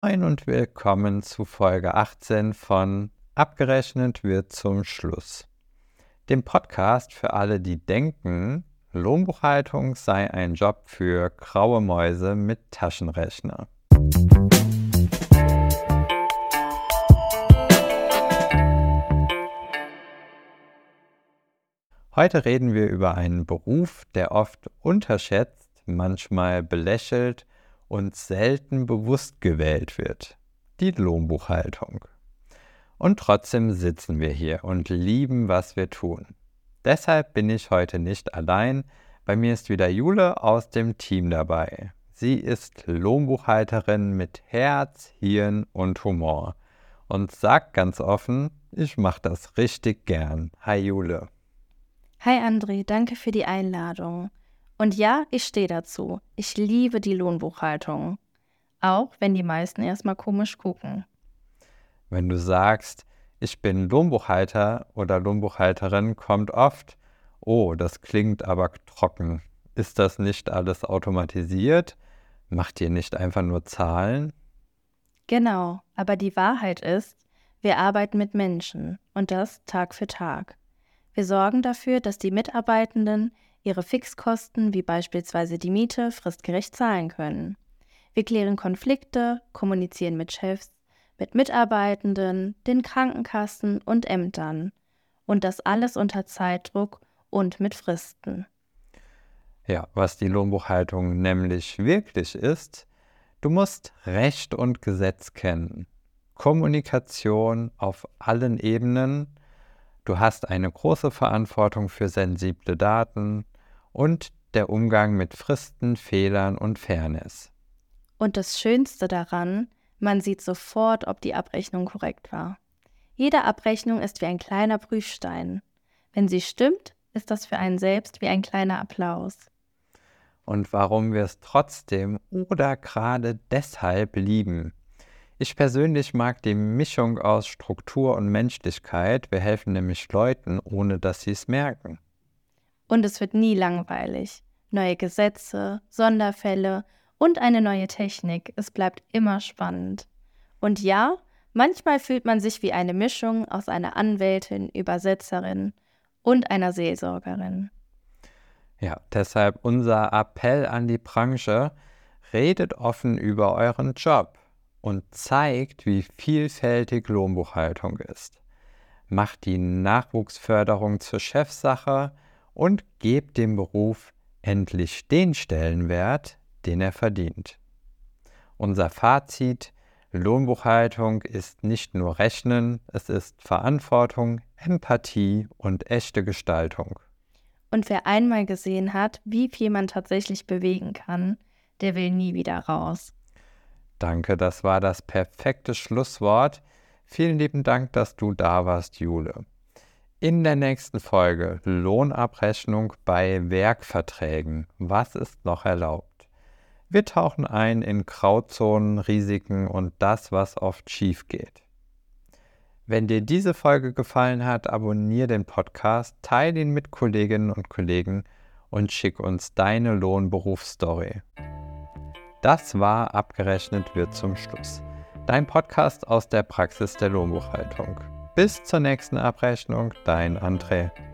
Moin und willkommen zu Folge 18 von Abgerechnet wird zum Schluss, dem Podcast für alle, die denken, Lohnbuchhaltung sei ein Job für graue Mäuse mit Taschenrechner. Heute reden wir über einen Beruf, der oft unterschätzt, manchmal belächelt und selten bewusst gewählt wird: die Lohnbuchhaltung. Und trotzdem sitzen wir hier und lieben, was wir tun. Deshalb bin ich heute nicht allein. Bei mir ist wieder Jule aus dem Team dabei. Sie ist Lohnbuchhalterin mit Herz, Hirn und Humor und sagt ganz offen, ich mache das richtig gern. Hi Jule. Hi André, danke für die Einladung. Und ja, ich stehe dazu. Ich liebe die Lohnbuchhaltung. Auch wenn die meisten erstmal komisch gucken. Wenn du sagst, ich bin Lohnbuchhalter oder Lohnbuchhalterin, kommt oft, oh, das klingt aber trocken. Ist das nicht alles automatisiert? Macht ihr nicht einfach nur Zahlen? Genau, aber die Wahrheit ist, wir arbeiten mit Menschen und das Tag für Tag. Wir sorgen dafür, dass die Mitarbeitenden ihre Fixkosten, wie beispielsweise die Miete, fristgerecht zahlen können. Wir klären Konflikte, kommunizieren mit Chefs, mit Mitarbeitenden, den Krankenkassen und Ämtern. Und das alles unter Zeitdruck und mit Fristen. Ja, was die Lohnbuchhaltung nämlich wirklich ist: du musst Recht und Gesetz kennen, Kommunikation auf allen Ebenen, du hast eine große Verantwortung für sensible Daten und der Umgang mit Fristen, Fehlern und Fairness. Und das Schönste daran, man sieht sofort, ob die Abrechnung korrekt war. Jede Abrechnung ist wie ein kleiner Prüfstein. Wenn sie stimmt, ist das für einen selbst wie ein kleiner Applaus. Und warum wir es trotzdem oder gerade deshalb lieben. Ich persönlich mag die Mischung aus Struktur und Menschlichkeit. Wir helfen nämlich Leuten, ohne dass sie es merken. Und es wird nie langweilig. Neue Gesetze, Sonderfälle und eine neue Technik. Es bleibt immer spannend. Und ja, manchmal fühlt man sich wie eine Mischung aus einer Anwältin, Übersetzerin und einer Seelsorgerin. Ja, deshalb unser Appell an die Branche: redet offen über euren Job und zeigt, wie vielfältig Lohnbuchhaltung ist. Macht die Nachwuchsförderung zur Chefsache und gebt dem Beruf endlich den Stellenwert, den er verdient. Unser Fazit: Lohnbuchhaltung ist nicht nur Rechnen, es ist Verantwortung, Empathie und echte Gestaltung. Und wer einmal gesehen hat, wie viel man tatsächlich bewegen kann, der will nie wieder raus. Danke, das war das perfekte Schlusswort. Vielen lieben Dank, dass du da warst, Jule. In der nächsten Folge Lohnabrechnung bei Werkverträgen. Was ist noch erlaubt? Wir tauchen ein in Grauzonen, Risiken und das, was oft schief geht. Wenn dir diese Folge gefallen hat, abonniere den Podcast, teile ihn mit Kolleginnen und Kollegen und schick uns deine Lohnberufsstory. Das war Abgerechnet wird zum Schluss, dein Podcast aus der Praxis der Lohnbuchhaltung. Bis zur nächsten Abrechnung, dein André.